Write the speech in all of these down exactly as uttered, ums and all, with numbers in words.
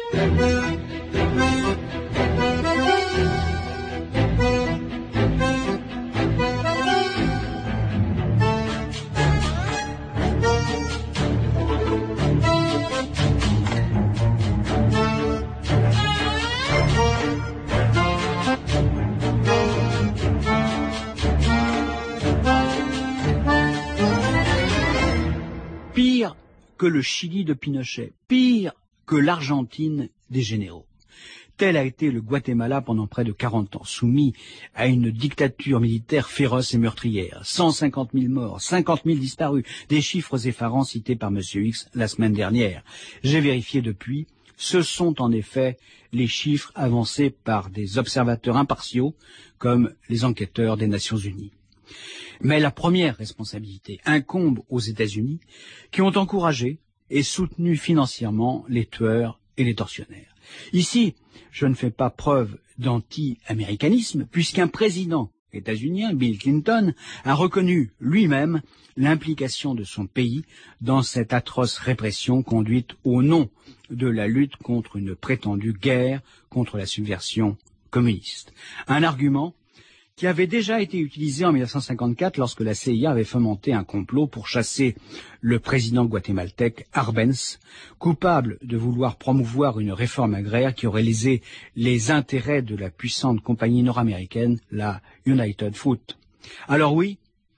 Pire que le Chili de Pinochet, pire que l'Argentine des généraux. Tel a été le Guatemala pendant près de quarante ans, soumis à une dictature militaire féroce et meurtrière. cent cinquante mille morts, cinquante mille disparus, des chiffres effarants cités par M. X la semaine dernière. J'ai vérifié depuis, ce sont en effet les chiffres avancés par des observateurs impartiaux, comme les enquêteurs des Nations Unies. Mais la première responsabilité incombe aux États-Unis, qui ont encouragé et soutenu financièrement les tueurs et les tortionnaires. Ici, je ne fais pas preuve d'anti-américanisme, puisqu'un président états-unien, Bill Clinton, a reconnu lui-même l'implication de son pays dans cette atroce répression conduite au nom de la lutte contre une prétendue guerre contre la subversion communiste. Un argument qui avait déjà été utilisé en mille neuf cent cinquante-quatre lorsque la C I A avait fomenté un complot pour chasser le président guatémaltèque Arbenz, coupable de vouloir promouvoir une réforme agraire qui aurait lésé les intérêts de la puissante compagnie nord-américaine, la United Fruit. Alors oui,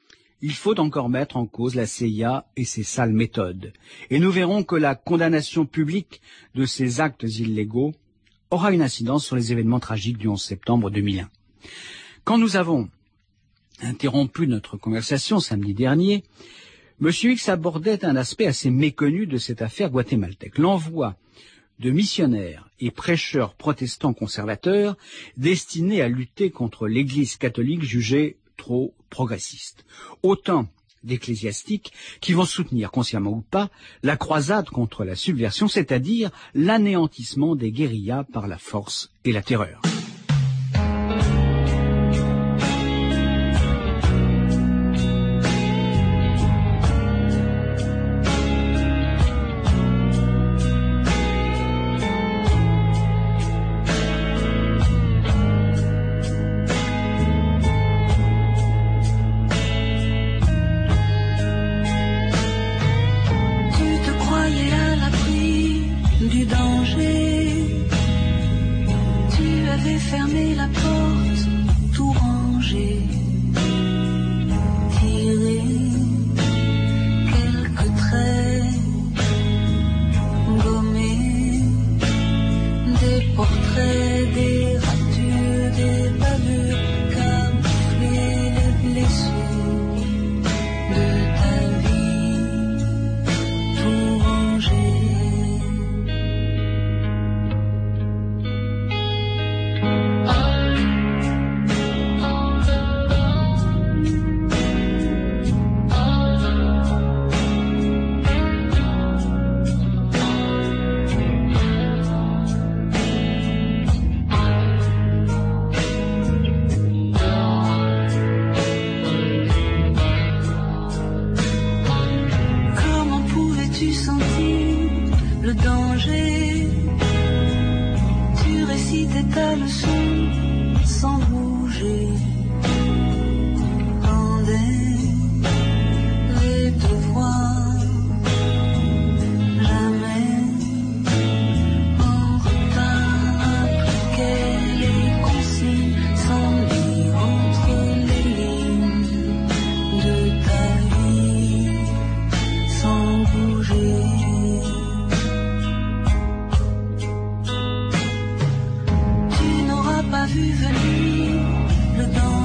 il faut encore mettre en cause la C I A et ses sales méthodes, et nous verrons que la condamnation publique de ces actes illégaux aura une incidence sur les événements tragiques du onze septembre deux mille un. Quand nous avons interrompu notre conversation samedi dernier, M. X abordait un aspect assez méconnu de cette affaire guatémaltèque, l'envoi de missionnaires et prêcheurs protestants conservateurs destinés à lutter contre l'Église catholique jugée trop progressiste. Autant d'ecclésiastiques qui vont soutenir, consciemment ou pas, la croisade contre la subversion, c'est-à-dire l'anéantissement des guérillas par la force et la terreur. Vu venir le danger.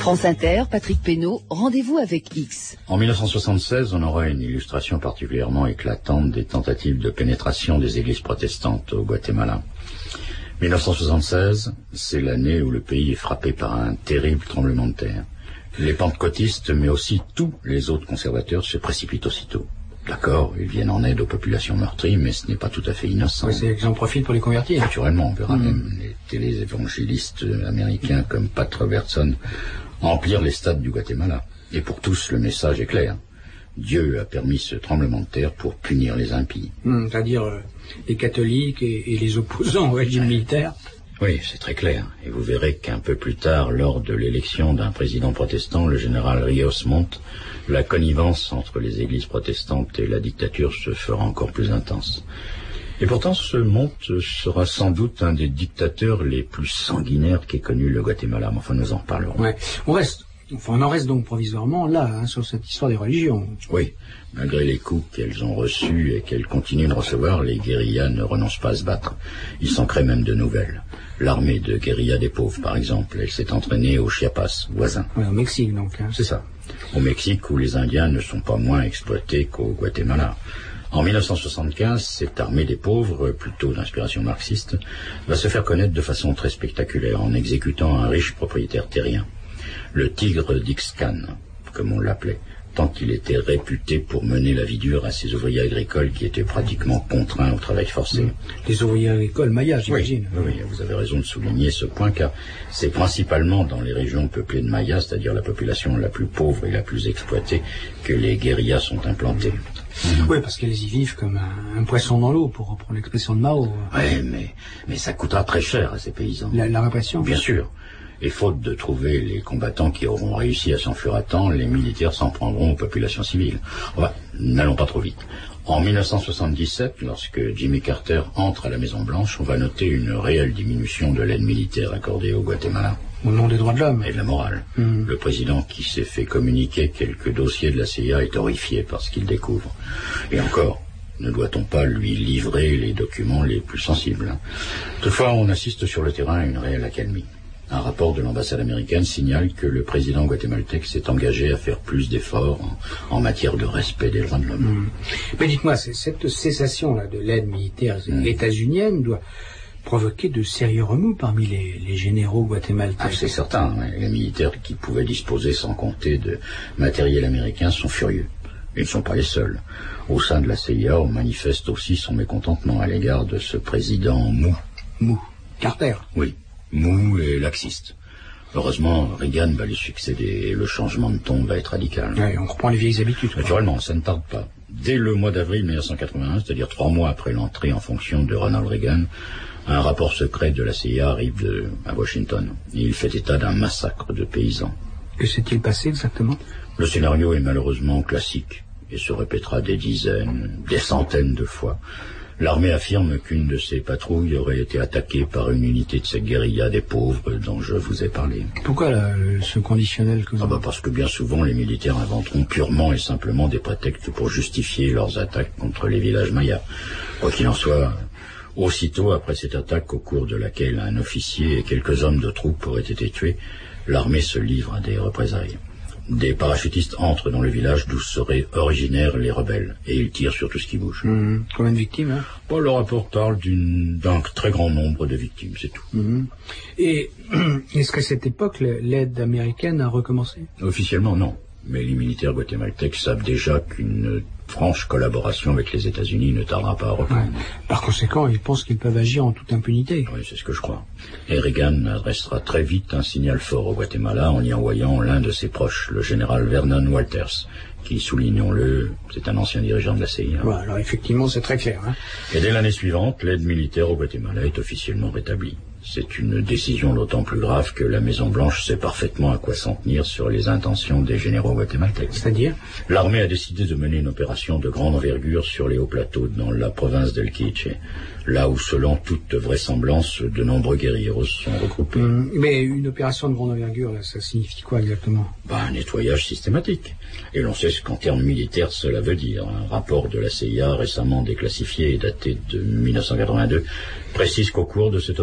France Inter, Patrick Pénaud, rendez-vous avec X. En mille neuf cent soixante-seize, on aura une illustration particulièrement éclatante des tentatives de pénétration des églises protestantes au Guatemala. mille neuf cent soixante-seize, c'est l'année où le pays est frappé par un terrible tremblement de terre. Les pentecôtistes, mais aussi tous les autres conservateurs, se précipitent aussitôt. D'accord, ils viennent en aide aux populations meurtries, mais ce n'est pas tout à fait innocent. Oui, c'est qu'ils en profitent pour les convertir. Naturellement, on verra mmh. même les téléévangélistes américains comme Pat Robertson emplir les stades du Guatemala. Et pour tous, le message est clair. Dieu a permis ce tremblement de terre pour punir les impies. Mmh, c'est-à-dire euh, les catholiques et, et les opposants au régime militaire. Oui, c'est très clair. Et vous verrez qu'un peu plus tard, lors de l'élection d'un président protestant, le général Rios monte, la connivence entre les églises protestantes et la dictature se fera encore plus intense. Et pourtant, ce Montt sera sans doute un des dictateurs les plus sanguinaires qu'ait connu le Guatemala. Mais enfin, nous en reparlerons. Ouais. On reste, enfin, on en reste donc provisoirement là, hein, sur cette histoire des religions. Oui. Malgré les coups qu'elles ont reçus et qu'elles continuent de recevoir, les guérillas ne renoncent pas à se battre. Ils s'en créent même de nouvelles. L'armée de guérilla des pauvres, par exemple, elle s'est entraînée au Chiapas, voisin. Oui, au Mexique, donc. Hein. C'est ça. Au Mexique, où les Indiens ne sont pas moins exploités qu'au Guatemala. En mille neuf cent soixante-quinze, cette armée des pauvres, plutôt d'inspiration marxiste, va se faire connaître de façon très spectaculaire en exécutant un riche propriétaire terrien, le Tigre d'Ixcan, comme on l'appelait, tant qu'il était réputé pour mener la vie dure à ses ouvriers agricoles qui étaient pratiquement contraints au travail forcé. Les ouvriers agricoles mayas, j'imagine. Oui, oui, vous avez raison de souligner ce point, car c'est principalement dans les régions peuplées de mayas, c'est-à-dire la population la plus pauvre et la plus exploitée, que les guérillas sont implantées. Mmh. Oui, parce qu'elles y vivent comme un, un poisson dans l'eau, pour reprendre l'expression de Mao. Oui, mais, mais ça coûtera très cher à ces paysans. La, la répression? Bien sûr. Et faute de trouver les combattants qui auront réussi à s'enfuir à temps, les militaires s'en prendront aux populations civiles. Enfin, n'allons pas trop vite. En mille neuf cent soixante-dix-sept, lorsque Jimmy Carter entre à la Maison-Blanche, on va noter une réelle diminution de l'aide militaire accordée au Guatemala. Au nom des droits de l'homme. Et de la morale. Mmh. Le président qui s'est fait communiquer quelques dossiers de la C I A est horrifié par ce qu'il découvre. Et encore, ne doit-on pas lui livrer les documents les plus sensibles? Toutefois, on assiste sur le terrain à une réelle accalmie. Un rapport de l'ambassade américaine signale que le président guatémaltèque s'est engagé à faire plus d'efforts en, en matière de respect des droits de l'homme. Mmh. Mais dites-moi, cette cessation-là de l'aide militaire mmh. états-unienne doit provoquer de sérieux remous parmi les, les généraux guatémaltèques. Ah, c'est certain. Les militaires qui pouvaient disposer sans compter de matériel américain sont furieux. Ils ne sont pas les seuls. Au sein de la C I A, on manifeste aussi son mécontentement à l'égard de ce président mou. Mou. Carter. Oui. Mou et laxiste. Heureusement, Reagan va lui succéder et le changement de ton va être radical. Oui, on reprend les vieilles habitudes. Quoi. Naturellement, ça ne tarde pas. Dès le mois d'avril mille neuf cent quatre-vingt-un, c'est-à-dire trois mois après l'entrée en fonction de Ronald Reagan, un rapport secret de la C I A arrive de, à Washington. Il fait état d'un massacre de paysans. Que s'est-il passé exactement? Le scénario est malheureusement classique et se répétera des dizaines, des centaines de fois. L'armée affirme qu'une de ses patrouilles aurait été attaquée par une unité de cette guérilla des pauvres dont je vous ai parlé. Pourquoi là, ce conditionnel que vous... Ah bah parce que bien souvent les militaires inventeront purement et simplement des prétextes pour justifier leurs attaques contre les villages mayas. Quoi qu'il en soit, aussitôt après cette attaque au cours de laquelle un officier et quelques hommes de troupe auraient été tués, l'armée se livre à des représailles. Des parachutistes entrent dans le village d'où seraient originaires les rebelles, et ils tirent sur tout ce qui bouge. Mmh. Combien de victimes hein bon, le rapport parle d'une, d'un très grand nombre de victimes, c'est tout. Mmh. Et est-ce qu'à cette époque, l'aide américaine a recommencé? Officiellement, non. Mais les militaires guatémaltèques savent déjà qu'une franche collaboration avec les États-Unis ne tardera pas à reprendre. Ouais. Par conséquent, ils pensent qu'ils peuvent agir en toute impunité. Oui, c'est ce que je crois. Et Reagan adressera très vite un signal fort au Guatemala en y envoyant l'un de ses proches, le général Vernon Walters, qui, soulignons-le, c'est un ancien dirigeant de la C I A. Ouais, alors effectivement, c'est très clair. Hein. Et dès l'année suivante, l'aide militaire au Guatemala est officiellement rétablie. C'est une décision d'autant plus grave que la Maison-Blanche sait parfaitement à quoi s'en tenir sur les intentions des généraux guatémaltèques. C'est-à-dire? L'armée a décidé de mener une opération de grande envergure sur les hauts plateaux dans la province d'El Quiche, là où, selon toute vraisemblance, de nombreux guérilleros sont regroupés. Mmh, mais une opération de grande envergure, là, ça signifie quoi exactement? Bah, un nettoyage systématique. Et l'on sait ce qu'en termes militaires cela veut dire. Un rapport de la C I A récemment déclassifié et daté de mille neuf cent quatre-vingt-deux précise qu'au cours de cette opération,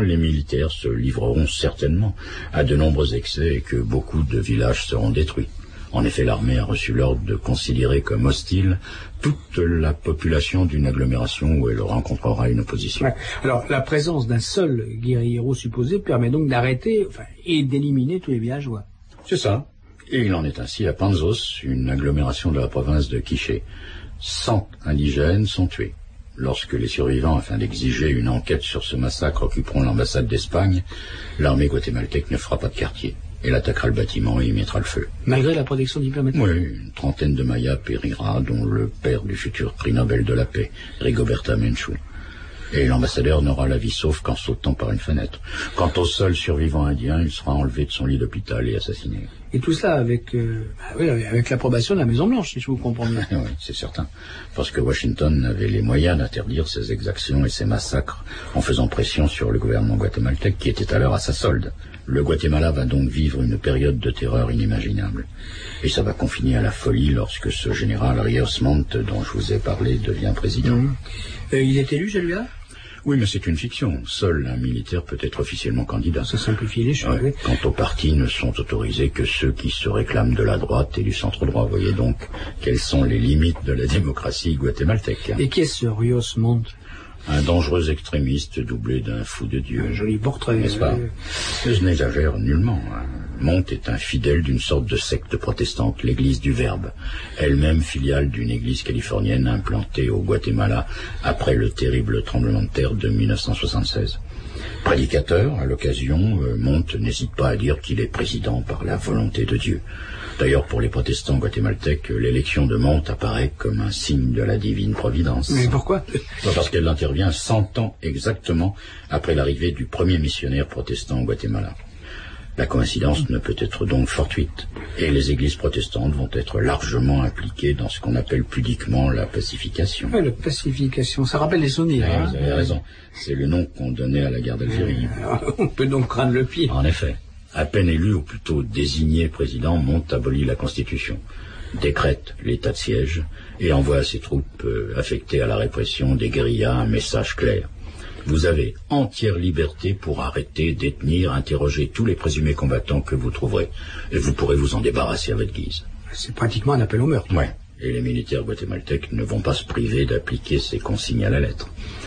les militaires se livreront certainement à de nombreux excès et que beaucoup de villages seront détruits. En effet, l'armée a reçu l'ordre de considérer comme hostile toute la population d'une agglomération où elle rencontrera une opposition. Ouais. Alors, la présence d'un seul guérillero supposé permet donc d'arrêter enfin, et d'éliminer tous les villageois. C'est ça. Et il en est ainsi à Panzos, une agglomération de la province de Quiché. Cent indigènes sont tués. Lorsque les survivants, afin d'exiger une enquête sur ce massacre, occuperont l'ambassade d'Espagne, l'armée guatémaltèque ne fera pas de quartier. Elle attaquera le bâtiment et y mettra le feu. Malgré la protection diplomatique? Oui, une trentaine de Mayas périra, dont le père du futur prix Nobel de la paix, Rigoberta Menchú. Et l'ambassadeur n'aura la vie sauve qu'en sautant par une fenêtre. Quant au seul survivant indien, il sera enlevé de son lit d'hôpital et assassiné. Et tout cela avec, euh, bah oui, avec l'approbation de la Maison-Blanche, si je vous comprends bien. Oui, c'est certain. Parce que Washington avait les moyens d'interdire ces exactions et ces massacres en faisant pression sur le gouvernement guatémaltèque qui était alors à sa solde. Le Guatemala va donc vivre une période de terreur inimaginable. Et ça va confiner à la folie lorsque ce général Rios Montt, dont je vous ai parlé, devient président. Mmh. Euh, il est élu, celui-là? Oui, mais c'est une fiction. Seul un militaire peut être officiellement candidat. Ça simplifie les choses. Ouais. Quant aux partis, ne sont autorisés que ceux qui se réclament de la droite et du centre-droit. Voyez donc quelles sont les limites de la démocratie guatémaltèque. Et qui est ce Rios Montt? Un dangereux extrémiste doublé d'un fou de Dieu. Un joli portrait. N'est-ce pas? euh... Je n'exagère nullement. Montt est un fidèle d'une sorte de secte protestante, l'église du Verbe, elle-même filiale d'une église californienne implantée au Guatemala après le terrible tremblement de terre de mille neuf cent soixante-seize. Prédicateur, à l'occasion, Montt n'hésite pas à dire qu'il est président par la volonté de Dieu. D'ailleurs, pour les protestants guatémaltèques, l'élection de Montt apparaît comme un signe de la divine providence. Mais pourquoi? Parce qu'elle intervient cent ans exactement après l'arrivée du premier missionnaire protestant au Guatemala. La coïncidence ne peut être donc fortuite, et les églises protestantes vont être largement impliquées dans ce qu'on appelle pudiquement la pacification. Oui, la pacification, ça rappelle les souvenirs. Ah, hein. vous avez raison, c'est le nom qu'on donnait à la guerre d'Algérie. Euh, on peut donc craindre le pire. En effet, à peine élu, ou plutôt désigné président, Montt abolit la Constitution, décrète l'état de siège, et envoie à ses troupes euh, affectées à la répression des guérillas un message clair. Vous avez entière liberté pour arrêter, détenir, interroger tous les présumés combattants que vous trouverez. Et vous pourrez vous en débarrasser à votre guise. C'est pratiquement un appel au meurtre. Ouais. Et les militaires guatémaltèques ne vont pas se priver d'appliquer ces consignes à la lettre.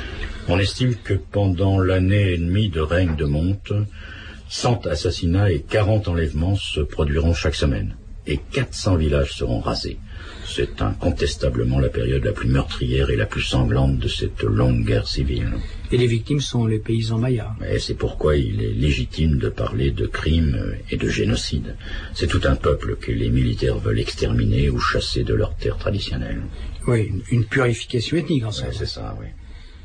On estime que pendant l'année et demie de règne de Montt, cent assassinats et quarante enlèvements se produiront chaque semaine. Et quatre cents villages seront rasés. C'est incontestablement la période la plus meurtrière et la plus sanglante de cette longue guerre civile. Et les victimes sont les paysans mayas. Et c'est pourquoi il est légitime de parler de crimes et de génocide. C'est tout un peuple que les militaires veulent exterminer ou chasser de leurs terres traditionnelles. Oui, une, une purification ethnique en somme. Ouais, c'est ça, oui.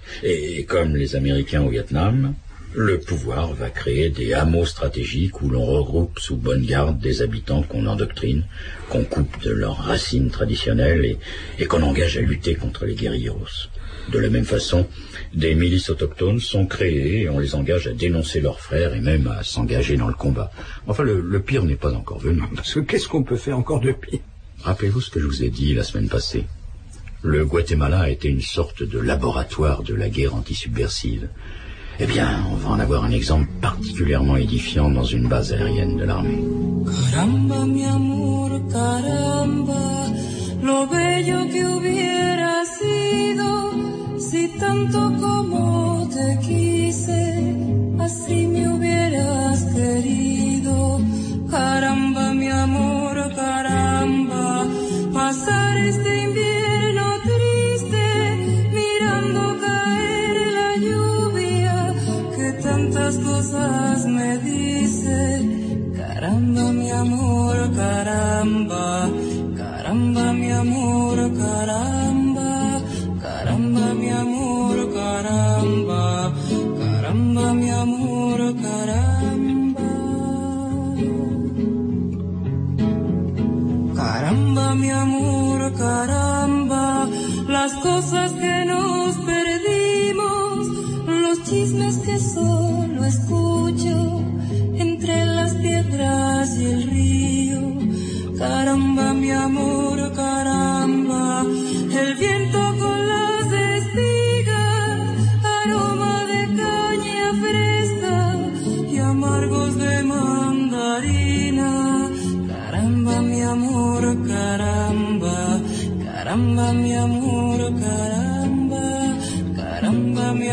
Et comme les Américains au Vietnam, le pouvoir va créer des hameaux stratégiques où l'on regroupe sous bonne garde des habitants qu'on endoctrine, qu'on coupe de leurs racines traditionnelles et, et qu'on engage à lutter contre les guérilleros. De la même façon, des milices autochtones sont créées et on les engage à dénoncer leurs frères et même à s'engager dans le combat. Enfin, le, le pire n'est pas encore venu. Parce que qu'est-ce qu'on peut faire encore de pire? Rappelez-vous ce que je vous ai dit la semaine passée. Le Guatemala a été une sorte de laboratoire de la guerre antisubversive. Eh bien, on va en avoir un exemple particulièrement édifiant dans une base aérienne de l'armée. Caramba, mi amor, caramba, lo bello que hubiera sido, si tanto como te quise, así me hubieras querido. Caramba, mi amor, caramba, pasar este invierno triste, mirando caer la lluvia, que tantas cosas me dice. Caramba, mi amor, caramba, caramba, mi amor, caramba, caramba, mi amor, caramba, caramba, mi amor, caramba. Caramba, mi amor, caramba, las cosas que nos perdimos, los chismes que solo escucho entre las piedras y el río. Caramba, mi amor, caramba, el viento con las espigas, aroma de caña fresca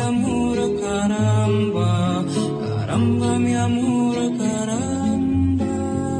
amor, caramba, caramba, mi amor, caramba.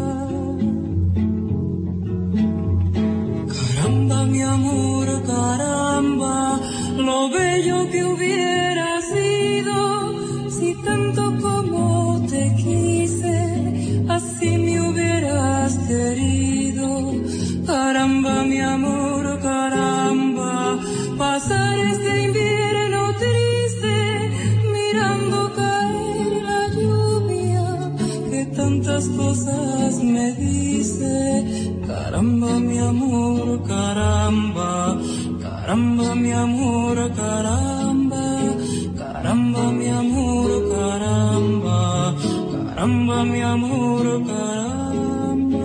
Caramba, mi amor, caramba, lo bello que hubiera sido si tanto como te quise, así me hubieras querido. Caramba, mi amor, caramba, pasar este invierno triste mirando caer la lluvia que tantas cosas me dice. Caramba, mi amor, caramba, caramba, mi amor, caramba, caramba, mi amor, caramba, caramba, mi amor, caramba.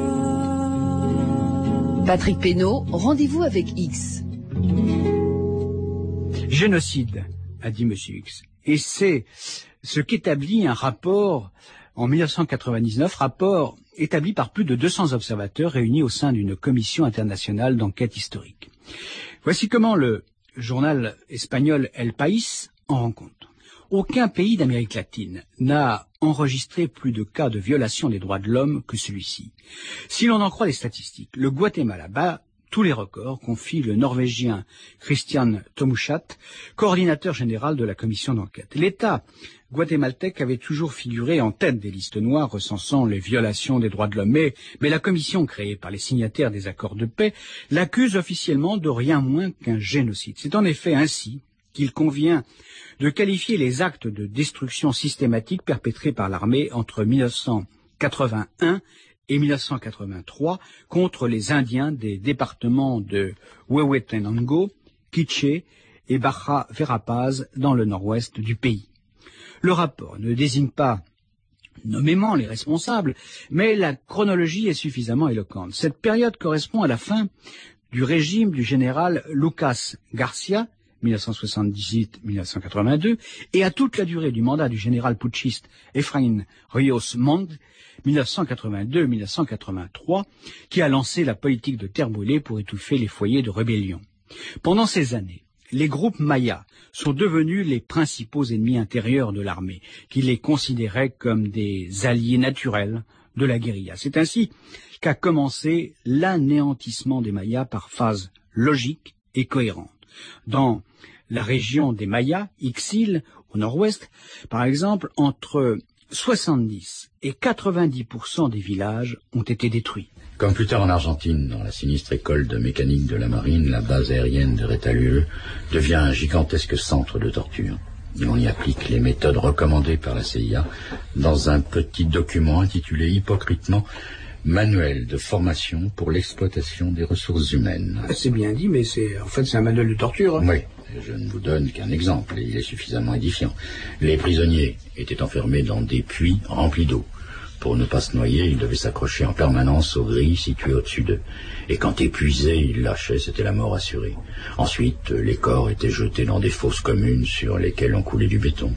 Patrick Pénaud, rendez-vous avec X. Génocide, a dit Monsieur X. Et c'est ce qu'établit un rapport en mille neuf cent quatre-vingt-dix-neuf, rapport établi par plus de deux cents observateurs réunis au sein d'une commission internationale d'enquête historique. Voici comment le journal espagnol El País en rend compte. Aucun pays d'Amérique latine n'a enregistré plus de cas de violation des droits de l'homme que celui-ci. Si l'on en croit les statistiques, le Guatemala bat tous les records, confie le Norvégien Christian Tomuchat, coordinateur général de la commission d'enquête. L'État guatémaltèque avait toujours figuré en tête des listes noires recensant les violations des droits de l'homme, mais, mais la commission créée par les signataires des accords de paix l'accuse officiellement de rien moins qu'un génocide. C'est en effet ainsi qu'il convient de qualifier les actes de destruction systématique perpétrés par l'armée entre mille neuf cent quatre-vingt-un et mille neuf cent quatre-vingt-trois contre les Indiens des départements de Huehuetenango, Quiché et Baja Verapaz dans le nord-ouest du pays. Le rapport ne désigne pas nommément les responsables, mais la chronologie est suffisamment éloquente. Cette période correspond à la fin du régime du général Lucas Garcia, mille neuf cent soixante-dix-huit à mille neuf cent quatre-vingt-deux, et à toute la durée du mandat du général putschiste Efraín Ríos Montt, mille neuf cent quatre-vingt-deux à mille neuf cent quatre-vingt-trois, qui a lancé la politique de terre brûlée pour étouffer les foyers de rébellion. Pendant ces années, les groupes mayas sont devenus les principaux ennemis intérieurs de l'armée, qui les considérait comme des alliés naturels de la guérilla. C'est ainsi qu'a commencé l'anéantissement des Mayas par phase logique et cohérente. Dans la région des Mayas, Ixil, au nord-ouest, par exemple, entre soixante-dix et quatre-vingt-dix pour cent des villages ont été détruits. Comme plus tard en Argentine, dans la sinistre école de mécanique de la marine, la base aérienne de Retalhuleu devient un gigantesque centre de torture. Et on y applique les méthodes recommandées par la C I A dans un petit document intitulé hypocritement « Manuel de formation pour l'exploitation des ressources humaines ». C'est bien dit, mais c'est en fait c'est un manuel de torture. Hein. Oui, je ne vous donne qu'un exemple, et il est suffisamment édifiant. Les prisonniers étaient enfermés dans des puits remplis d'eau. Pour ne pas se noyer, ils devaient s'accrocher en permanence aux grilles situées au-dessus d'eux. Et quand épuisés, ils lâchaient, c'était la mort assurée. Ensuite, les corps étaient jetés dans des fosses communes sur lesquelles on coulait du béton.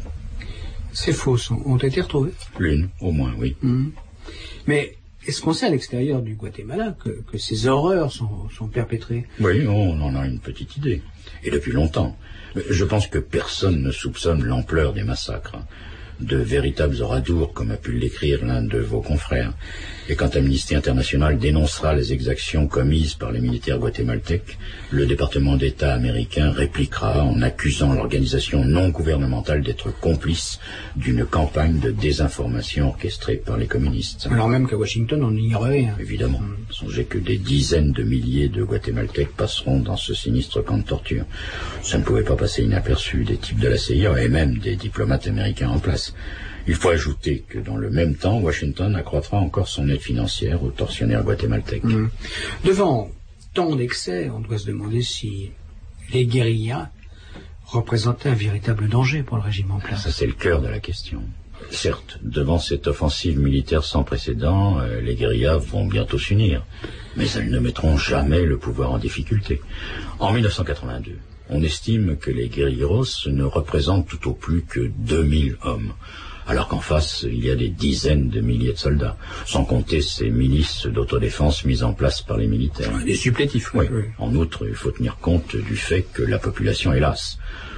Ces fosses ont été retrouvées? L'une, au moins, oui. Mmh. Mais est-ce qu'on sait à l'extérieur du Guatemala que, que ces horreurs sont, sont perpétrées? Oui, on en a une petite idée. Et depuis longtemps. Je pense que personne ne soupçonne l'ampleur des massacres. De véritables oradours, comme a pu l'écrire l'un de vos confrères. Et quand Amnesty International dénoncera les exactions commises par les militaires guatémaltèques, le département d'État américain répliquera en accusant l'organisation non gouvernementale d'être complice d'une campagne de désinformation orchestrée par les communistes. Alors même qu'à Washington, on ignorait rien. Évidemment. Mmh. Songez que des dizaines de milliers de Guatémaltèques passeront dans ce sinistre camp de torture. Ça ne pouvait pas passer inaperçu des types de la C I A et même des diplomates américains en place. Il faut ajouter que dans le même temps, Washington accroîtra encore son aide financière aux tortionnaires guatémaltèques. Mmh. Devant tant d'excès, on doit se demander si les guérillas représentaient un véritable danger pour le régime en place. Ça, c'est le cœur de la question. Certes, devant cette offensive militaire sans précédent, euh, les guérillas vont bientôt s'unir, mais elles ne mettront jamais le pouvoir en difficulté. En mille neuf cent quatre-vingt-deux, on estime que les guérilleros ne représentent tout au plus que deux mille hommes, alors qu'en face, il y a des dizaines de milliers de soldats, sans compter ces milices d'autodéfense mises en place par les militaires. Des supplétifs. Oui. oui. En outre, il faut tenir compte du fait que la population, hélas,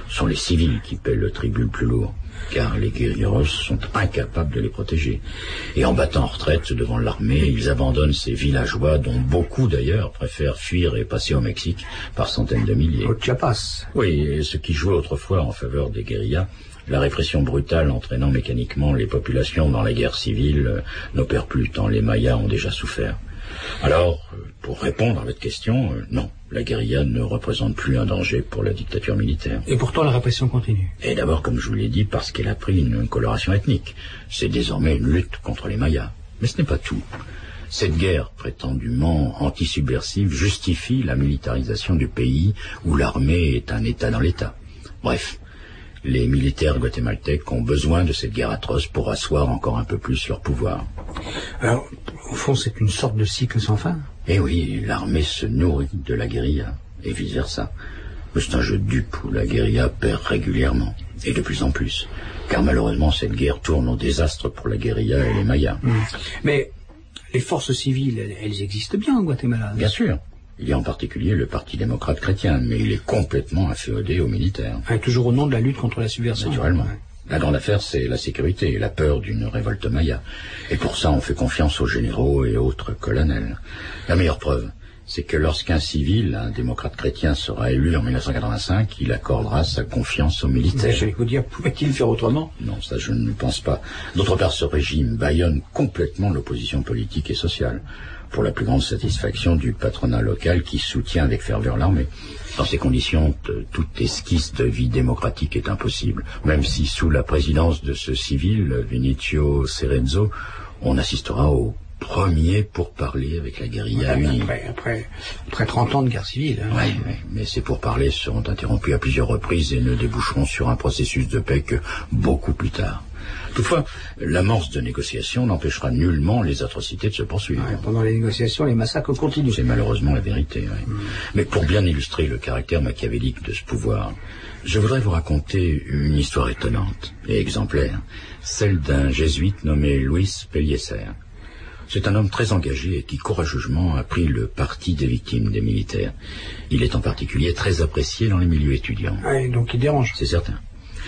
Ce sont les civils qui paient le tribut le plus lourd, car les guérilleros sont incapables de les protéger. Et en battant en retraite devant l'armée, ils abandonnent ces villageois, dont beaucoup d'ailleurs préfèrent fuir et passer au Mexique par centaines de milliers. Au Chiapas. Oui, et ce qui jouait autrefois en faveur des guérillas, la répression brutale entraînant mécaniquement les populations dans la guerre civile euh, n'opère plus, tant les Mayas ont déjà souffert. Alors, pour répondre à votre question, euh, non, la guérilla ne représente plus un danger pour la dictature militaire. Et pourtant la répression continue. Et d'abord, comme je vous l'ai dit, parce qu'elle a pris une coloration ethnique. C'est désormais une lutte contre les Mayas. Mais ce n'est pas tout. Cette guerre prétendument anti-subversive justifie la militarisation du pays où l'armée est un État dans l'État. Bref, les militaires guatémaltèques ont besoin de cette guerre atroce pour asseoir encore un peu plus leur pouvoir. Alors, au fond, c'est une sorte de cycle sans fin. Eh oui, l'armée se nourrit de la guérilla, et vice-versa. Mais c'est un jeu de dupes où la guérilla perd régulièrement, et de plus en plus. Car malheureusement, cette guerre tourne au désastre pour la guérilla et les Mayas. Mmh. Mais les forces civiles, elles, elles existent bien au Guatemala. Bien sûr. Il y a en particulier le Parti démocrate chrétien, mais il est complètement inféodé aux militaires. Ouais, toujours au nom de la lutte contre la subversion. Naturellement. Ouais. La grande affaire, c'est la sécurité et la peur d'une révolte maya. Et pour ça, on fait confiance aux généraux et autres colonels. La meilleure preuve, c'est que lorsqu'un civil, un démocrate chrétien, sera élu en mille neuf cent quatre-vingt-cinq, il accordera sa confiance aux militaires. Je vais vous dire, pouvait-il faire autrement? Non, ça je ne pense pas. D'autre part, ce régime bâillonne complètement l'opposition politique et sociale, pour la plus grande satisfaction du patronat local qui soutient avec ferveur l'armée. Dans ces conditions, toute esquisse de vie démocratique est impossible, même si sous la présidence de ce civil, Vinicio Cerezo, on assistera au premier pour parler avec la guérilla ouais, unie. Après, après, après trente ans de guerre civile. Hein. Oui, oui, mais ces pourparlers seront interrompus à plusieurs reprises et ne déboucheront sur un processus de paix que beaucoup plus tard. Toutefois, l'amorce de négociations n'empêchera nullement les atrocités de se poursuivre. Ouais, pendant les négociations, les massacres continuent. C'est malheureusement la vérité. Oui. Mm. Mais pour bien illustrer le caractère machiavélique de ce pouvoir, je voudrais vous raconter une histoire étonnante et exemplaire, celle d'un jésuite nommé Luis Pellicer. C'est un homme très engagé et qui courageusement a pris le parti des victimes des militaires. Il est en particulier très apprécié dans les milieux étudiants. Ouais, donc il dérange. C'est certain.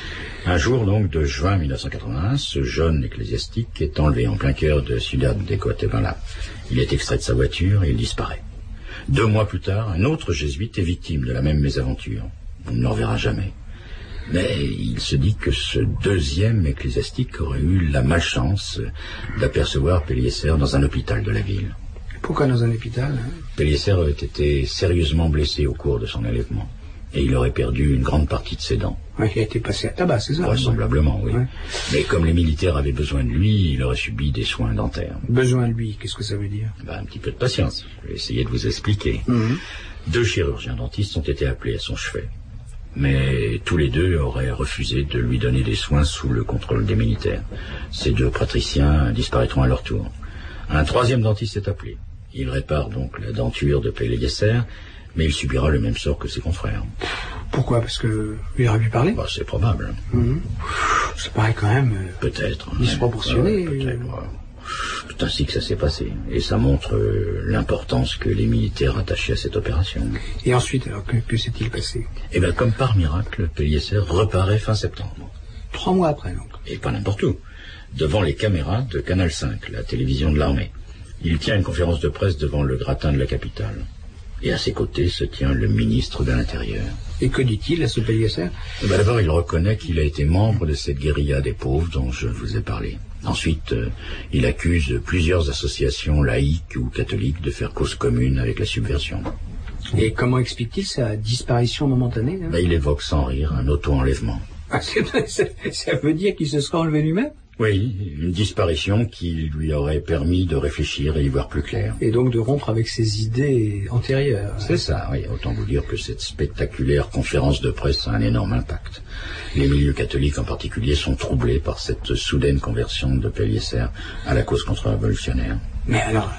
Un jour donc de juin mille neuf cent quatre-vingt-un, ce jeune ecclésiastique est enlevé en plein cœur de Ciudad de Guatemala. Il est extrait de sa voiture et il disparaît. Deux mois plus tard, un autre jésuite est victime de la même mésaventure. On ne le reverra jamais. Mais il se dit que ce deuxième ecclésiastique aurait eu la malchance d'apercevoir Pellicer dans un hôpital de la ville. Pourquoi dans un hôpital hein? Pellicer avait été sérieusement blessé au cours de son enlèvement. Et il aurait perdu une grande partie de ses dents. Ouais, il a été passé à tabac, c'est ça? Vraisemblablement, oui. Ouais. Mais comme les militaires avaient besoin de lui, il aurait subi des soins dentaires. Besoin de lui, qu'est-ce que ça veut dire? Ben, un petit peu de patience. Je vais essayer de vous expliquer. Mm-hmm. Deux chirurgiens dentistes ont été appelés à son chevet. Mais tous les deux auraient refusé de lui donner des soins sous le contrôle des militaires. Ces deux patriciens disparaîtront à leur tour. Un troisième dentiste est appelé. Il répare donc la denture de Pellicer, mais il subira le même sort que ses confrères. Pourquoi? Parce que il aurait pu parler? Bah, c'est probable. Mmh. Ça paraît quand même... Euh, peut-être. disproportionné. Ouais, peut-être, ouais. C'est ainsi que ça s'est passé. Et ça montre euh, l'importance que les militaires attachaient à cette opération. Et ensuite, alors, que, que s'est-il passé? Eh bien, comme par miracle, Pellicer reparaît fin septembre. Trois mois après, donc. Et pas n'importe où. Devant les caméras de Canal cinq, la télévision de l'armée. Il tient une conférence de presse devant le gratin de la capitale. Et à ses côtés se tient le ministre de l'Intérieur. Et que dit-il à ce Pellicer? Eh bien, d'abord, il reconnaît qu'il a été membre de cette guérilla des pauvres dont je vous ai parlé. Ensuite, euh, il accuse plusieurs associations laïques ou catholiques de faire cause commune avec la subversion. Et comment explique-t-il sa disparition momentanée? Hein? Ben, il évoque sans rire un auto-enlèvement. Ah, ça, ça veut dire qu'il se serait enlevé lui-même? Oui, une disparition qui lui aurait permis de réfléchir et y voir plus clair. Et donc de rompre avec ses idées antérieures. C'est ça, oui. Autant vous dire que cette spectaculaire conférence de presse a un énorme impact. Les milieux catholiques en particulier sont troublés par cette soudaine conversion de Pellicer à la cause contre-révolutionnaire. Mais alors,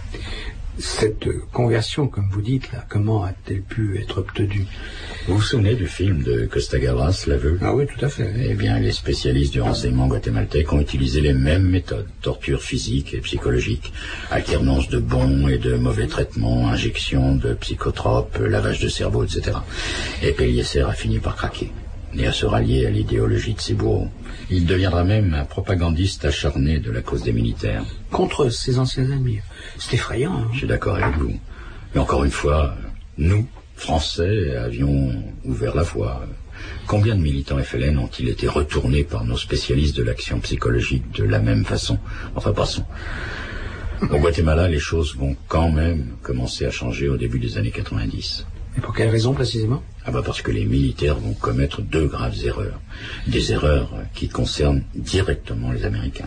cette conversion, comme vous dites, là, comment a-t-elle pu être obtenue? Vous vous souvenez du film de Costa Gavras, L'aveu? Ah oui, tout à fait. Eh bien, les spécialistes du renseignement guatémaltèque ont utilisé les mêmes méthodes. Torture physique et psychologique, alternance de bons et de mauvais traitements, injection de psychotropes, lavage de cerveau, et cetera. Et Pellicer a fini par craquer. et à se rallier à l'idéologie de ses bourreaux. Il deviendra même un propagandiste acharné de la cause des militaires. Contre ses anciens ennemis. C'est effrayant. Hein. Je suis d'accord avec vous. Mais encore une fois, nous, Français, avions ouvert la voie. Combien de militants F L N ont-ils été retournés par nos spécialistes de l'action psychologique de la même façon? Enfin, passons. Au Guatemala, les choses vont quand même commencer à changer au début des années quatre-vingt-dix. Et pour quelle raison précisément? Ah bah parce que les militaires vont commettre deux graves erreurs. Des erreurs qui concernent directement les Américains.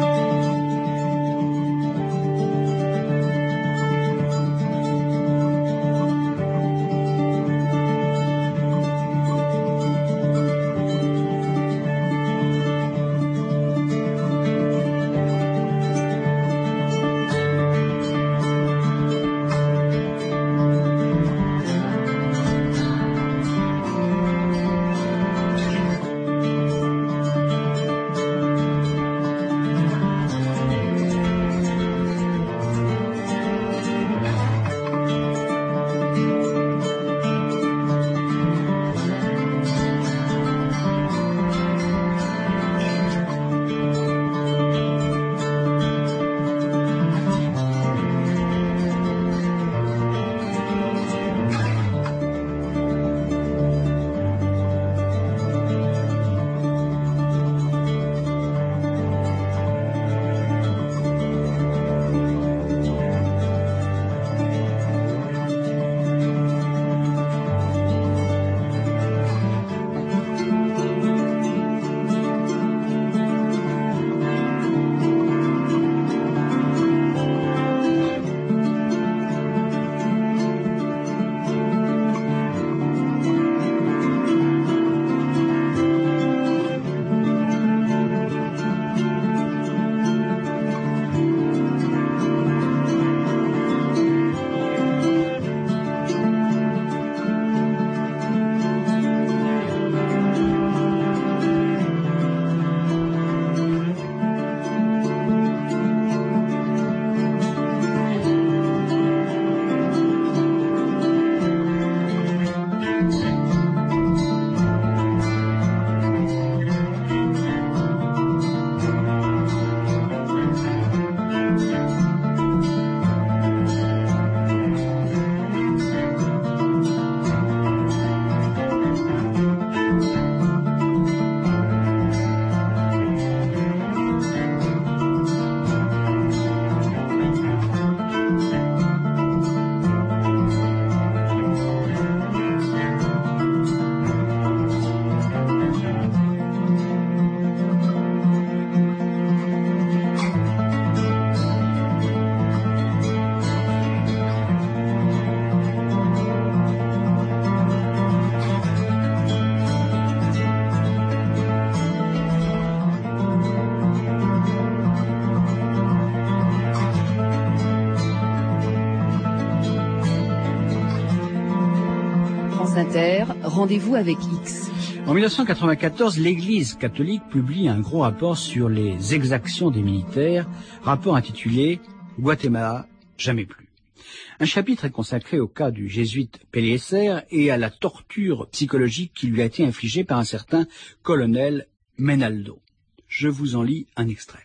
Inter, rendez-vous avec X. En mille neuf cent quatre-vingt-quatorze, l'Église catholique publie un gros rapport sur les exactions des militaires, rapport intitulé « Guatemala, jamais plus ». Un chapitre est consacré au cas du jésuite Pellicer et à la torture psychologique qui lui a été infligée par un certain colonel Menaldo. Je vous en lis un extrait.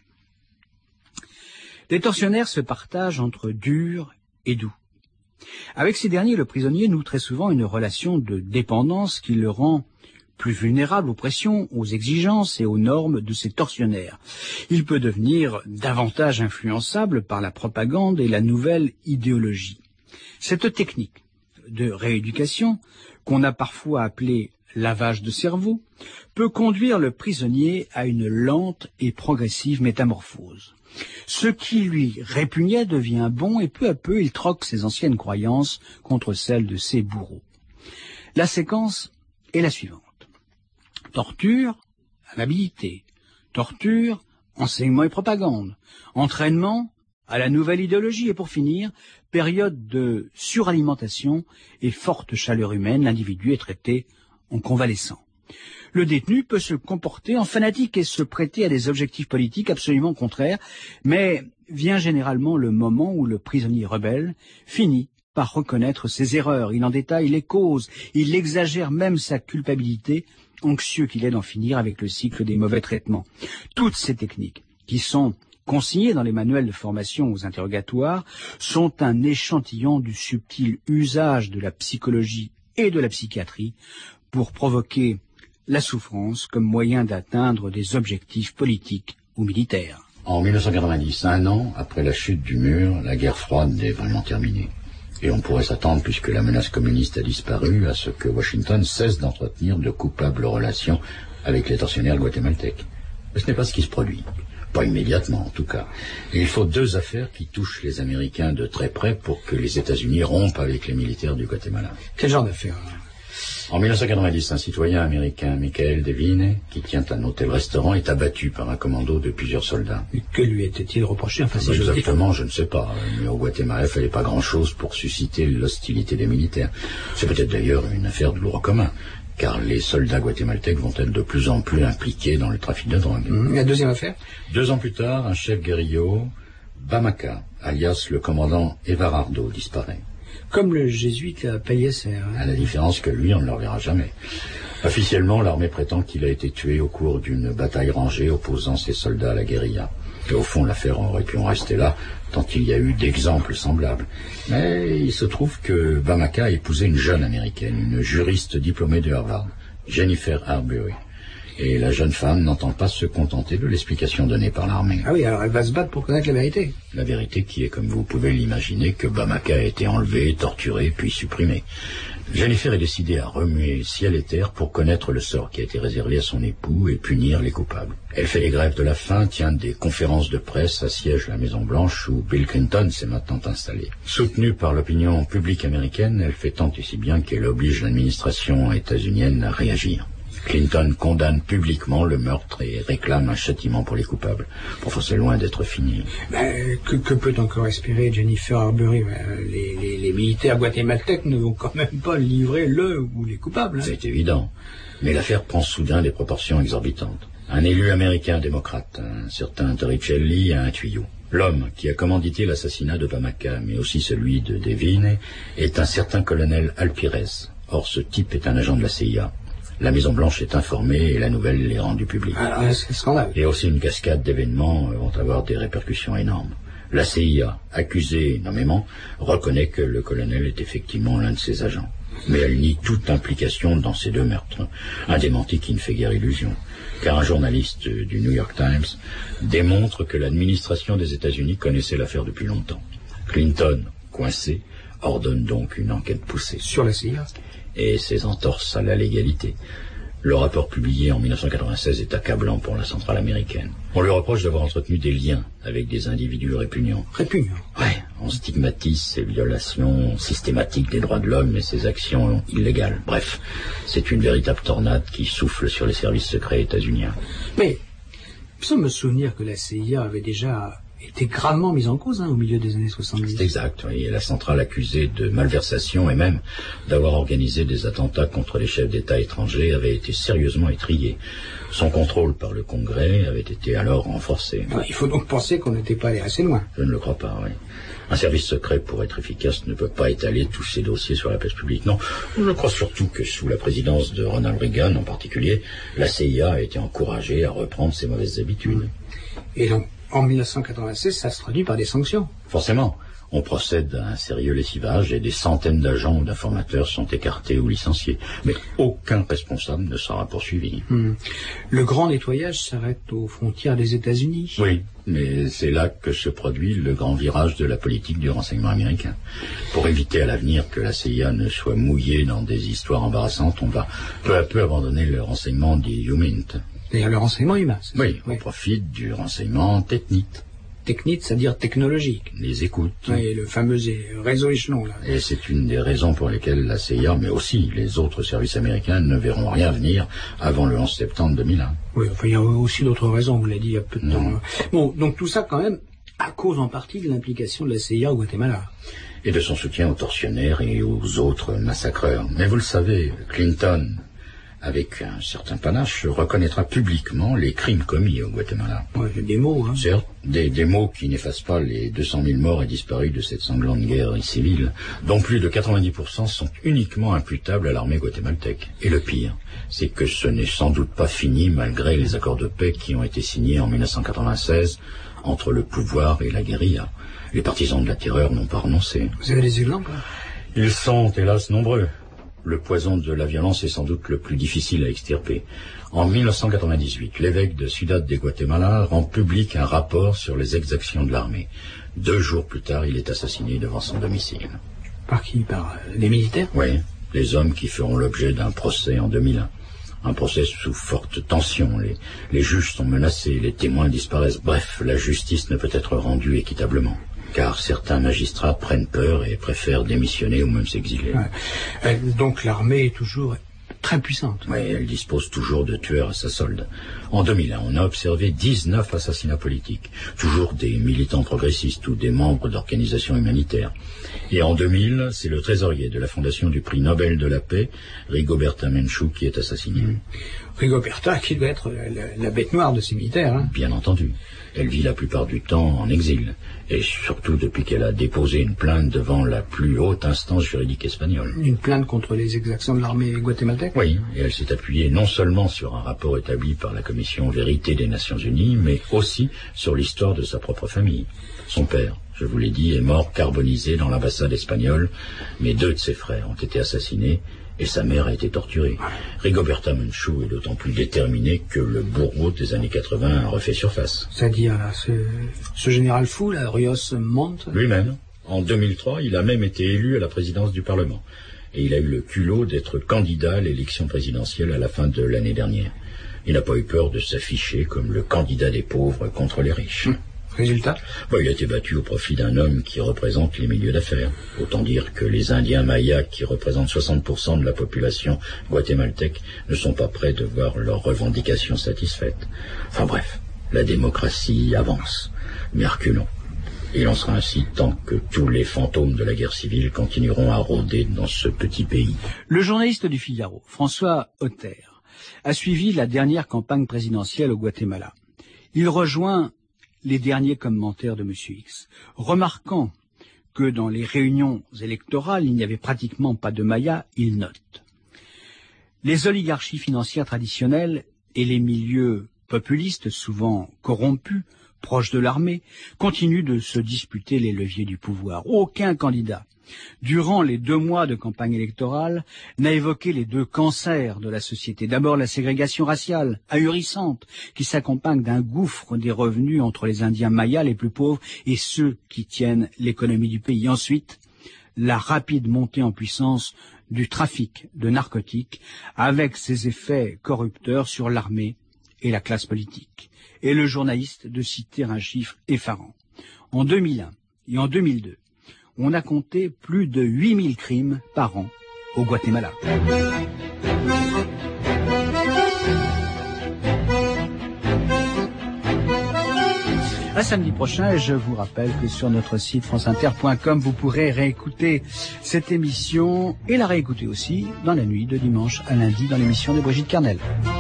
Les tortionnaires se partagent entre dur et doux. Avec ces derniers, le prisonnier noue très souvent une relation de dépendance qui le rend plus vulnérable aux pressions, aux exigences et aux normes de ces tortionnaires. Il peut devenir davantage influençable par la propagande et la nouvelle idéologie. Cette technique de rééducation, qu'on a parfois appelée lavage de cerveau, peut conduire le prisonnier à une lente et progressive métamorphose. Ce qui lui répugnait devient bon et peu à peu il troque ses anciennes croyances contre celles de ses bourreaux. La séquence est la suivante. Torture, amabilité. Torture, enseignement et propagande. Entraînement à la nouvelle idéologie. Et pour finir, période de suralimentation et forte chaleur humaine, l'individu est traité en convalescent. Le détenu peut se comporter en fanatique et se prêter à des objectifs politiques absolument contraires, mais vient généralement le moment où le prisonnier rebelle finit par reconnaître ses erreurs. Il en détaille les causes, il exagère même sa culpabilité anxieux qu'il est d'en finir avec le cycle des mauvais traitements. Toutes ces techniques, qui sont consignées dans les manuels de formation aux interrogatoires, sont un échantillon du subtil usage de la psychologie et de la psychiatrie pour provoquer la souffrance comme moyen d'atteindre des objectifs politiques ou militaires. En mille neuf cent quatre-vingt-dix, un an après la chute du mur, la guerre froide est vraiment terminée. Et on pourrait s'attendre, puisque la menace communiste a disparu, à ce que Washington cesse d'entretenir de coupables relations avec les tortionnaires guatémaltèques. Mais ce n'est pas ce qui se produit. Pas immédiatement, en tout cas. Et il faut deux affaires qui touchent les Américains de très près pour que les États-Unis rompent avec les militaires du Guatemala. Quel genre d'affaires? En mille neuf cent quatre-vingt-dix, un citoyen américain, Michael Devine, qui tient un hôtel-restaurant, est abattu par un commando de plusieurs soldats. Et que lui était-il reproché? Enfin, si Exactement, je ne sais pas. Mais au Guatemala, il ne fallait pas grand-chose pour susciter l'hostilité des militaires. C'est peut-être d'ailleurs une affaire de droit commun, car les soldats guatémaltèques vont être de plus en plus impliqués dans le trafic de drogue. Mmh. La deuxième affaire? Deux ans plus tard, un chef guérillot, Bamaka, alias le commandant Everardo, disparaît. Comme le jésuite à Pellicer. Hein. À la différence que lui, on ne le reverra jamais. Officiellement, l'armée prétend qu'il a été tué au cours d'une bataille rangée opposant ses soldats à la guérilla. Et au fond, l'affaire aurait pu en rester là, tant il y a eu d'exemples semblables. Mais il se trouve que Bamaka a épousé une jeune américaine, une juriste diplômée de Harvard, Jennifer Arbery. Et la jeune femme n'entend pas se contenter de l'explication donnée par l'armée. Ah oui, alors elle va se battre pour connaître la vérité. La vérité qui est, comme vous pouvez l'imaginer, que Bamaka a été enlevé, torturé, puis supprimé. Jennifer est décidée à remuer ciel et terre pour connaître le sort qui a été réservé à son époux et punir les coupables. Elle fait les grèves de la faim, tient des conférences de presse, assiège la Maison-Blanche où Bill Clinton s'est maintenant installé. Soutenue par l'opinion publique américaine, elle fait tant et si bien qu'elle oblige l'administration états-unienne à réagir. Clinton condamne publiquement le meurtre et réclame un châtiment pour les coupables. Enfin, c'est loin d'être fini. Ben, que, que peut encore espérer Jennifer Arbery? Ben, les, les, les militaires guatémaltèques ne vont quand même pas livrer le ou les coupables. Hein. C'est évident. Mais l'affaire prend soudain des proportions exorbitantes. Un élu américain démocrate, un certain Torricelli, a un tuyau. L'homme qui a commandité l'assassinat de Bamaka, mais aussi celui de Devine, est un certain colonel Alpirez. Or, ce type est un agent de la C I A. La Maison-Blanche est informée et la nouvelle est rendue publique. Alors, c'est scandale. Et aussi une cascade d'événements vont avoir des répercussions énormes. La C I A, accusée nommément, reconnaît que le colonel est effectivement l'un de ses agents. Mais elle nie toute implication dans ces deux meurtres. Un démenti qui ne fait guère illusion. Car un journaliste du New York Times démontre que l'administration des États-Unis connaissait l'affaire depuis longtemps. Clinton, coincé, ordonne donc une enquête poussée. Sur la C I A et ses entorses à la légalité. Le rapport publié en mille neuf cent quatre-vingt-seize est accablant pour la centrale américaine. On lui reproche d'avoir entretenu des liens avec des individus répugnants. Répugnants? Ouais, on stigmatise ses violations systématiques des droits de l'homme et ses actions illégales. Bref, c'est une véritable tornade qui souffle sur les services secrets états-uniens. Mais, il me semble me souvenir que la C I A avait déjà était gravement mise en cause hein, au milieu des années soixante-dix. C'est exact, oui. Et la centrale accusée de malversation et même d'avoir organisé des attentats contre les chefs d'État étrangers avait été sérieusement étrillée. Son contrôle par le Congrès avait été alors renforcé. Il faut donc penser qu'on n'était pas allé assez loin. Je ne le crois pas, oui. Un service secret, pour être efficace, ne peut pas étaler tous ses dossiers sur la place publique. Non, je crois surtout que sous la présidence de Ronald Reagan en particulier, la C I A a été encouragée à reprendre ses mauvaises habitudes. Et donc, en mille neuf cent quatre-vingt-seize, ça se traduit par des sanctions. Forcément. On procède à un sérieux lessivage et des centaines d'agents ou d'informateurs sont écartés ou licenciés. Mais aucun responsable ne sera poursuivi. Hum. Le grand nettoyage s'arrête aux frontières des États-Unis. Oui, mais c'est là que se produit le grand virage de la politique du renseignement américain. Pour éviter à l'avenir que la C I A ne soit mouillée dans des histoires embarrassantes, on va peu à peu abandonner le renseignement dit human. C'est-à-dire le renseignement humain, c'est Oui, ça? on Oui. profite du renseignement technique. Technique, c'est-à-dire technologique. Les écoutes. Oui, le fameux réseau échelon, là. Et c'est une des raisons pour lesquelles la C I A, mais aussi les autres services américains, ne verront rien venir avant le onze septembre deux mille un. Oui, enfin, il y a aussi d'autres raisons, vous l'avez dit il y a peu de Non. temps. Bon, donc tout ça, quand même, à cause en partie de l'implication de la C I A au Guatemala. Et de son soutien aux tortionnaires et aux autres massacreurs. Mais vous le savez, Clinton avec un certain panache, reconnaîtra publiquement les crimes commis au Guatemala. Ouais, des mots, hein. Certes, des, des mots qui n'effacent pas les deux cent mille morts et disparus de cette sanglante guerre civile, dont plus de quatre-vingt-dix pour cent sont uniquement imputables à l'armée guatémaltèque. Et le pire, c'est que ce n'est sans doute pas fini malgré les accords de paix qui ont été signés en mille neuf cent quatre-vingt-seize entre le pouvoir et la guérilla. Les partisans de la terreur n'ont pas renoncé. Vous avez des exemples? Ils sont, hélas, nombreux. Le poison de la violence est sans doute le plus difficile à extirper. En mille neuf cent quatre-vingt-dix-huit, l'évêque de Ciudad de Guatemala rend public un rapport sur les exactions de l'armée. Deux jours plus tard, il est assassiné devant son domicile. Par qui? Par euh, les militaires? Oui, les hommes qui feront l'objet d'un procès en deux mille un. Un procès sous forte tension. Les, les juges sont menacés, les témoins disparaissent. Bref, la justice ne peut être rendue équitablement. Car certains magistrats prennent peur et préfèrent démissionner ou même s'exiler. Ouais. Euh, donc l'armée est toujours très puissante. Oui, elle dispose toujours de tueurs à sa solde. En deux mille un, on a observé dix-neuf assassinats politiques, toujours des militants progressistes ou des membres d'organisations humanitaires. Et en deux mille, c'est le trésorier de la fondation du prix Nobel de la paix, Rigoberta Menchú, qui est assassiné. Mmh. Rigoberta, qui doit être la, la bête noire de ces militaires. Hein. Bien entendu. Elle vit la plupart du temps en exil, et surtout depuis qu'elle a déposé une plainte devant la plus haute instance juridique espagnole. Une plainte contre les exactions de l'armée guatémaltèque? Oui, et elle s'est appuyée non seulement sur un rapport établi par la commission Vérité des Nations Unies, mais aussi sur l'histoire de sa propre famille. Son père, je vous l'ai dit, est mort carbonisé dans l'ambassade espagnole, mais deux de ses frères ont été assassinés, et sa mère a été torturée. Rigoberta Menchú est d'autant plus déterminée que le bourreau des années quatre-vingts a refait surface. C'est-à-dire, là, ce, ce général fou, là, Rios Montt? Lui-même. En deux mille trois, il a même été élu à la présidence du Parlement. Et il a eu le culot d'être candidat à l'élection présidentielle à la fin de l'année dernière. Il n'a pas eu peur de s'afficher comme le candidat des pauvres contre les riches. Hum. Résultat? Bon, il a été battu au profit d'un homme qui représente les milieux d'affaires. Autant dire que les Indiens mayas, qui représentent soixante pour cent de la population guatémaltèque, ne sont pas prêts de voir leurs revendications satisfaites. Enfin bref, la démocratie avance, mais reculons. Il en sera ainsi tant que tous les fantômes de la guerre civile continueront à rôder dans ce petit pays. Le journaliste du Figaro, François Otter, a suivi la dernière campagne présidentielle au Guatemala. Il rejoint les derniers commentaires de M. X, remarquant que dans les réunions électorales, il n'y avait pratiquement pas de Mayas, il note. Les oligarchies financières traditionnelles et les milieux populistes, souvent corrompus, proches de l'armée, continuent de se disputer les leviers du pouvoir. Aucun candidat, durant les deux mois de campagne électorale, n'a évoqué les deux cancers de la société. D'abord, la ségrégation raciale, ahurissante, qui s'accompagne d'un gouffre des revenus entre les Indiens mayas les plus pauvres et ceux qui tiennent l'économie du pays. Ensuite, la rapide montée en puissance du trafic de narcotiques, avec ses effets corrupteurs sur l'armée et la classe politique. Et le journaliste de citer un chiffre effarant. En deux mille un et en deux mille deux, on a compté plus de huit mille crimes par an au Guatemala. À samedi prochain, et je vous rappelle que sur notre site france inter point com, vous pourrez réécouter cette émission et la réécouter aussi dans la nuit de dimanche à lundi dans l'émission de Brigitte Kernel.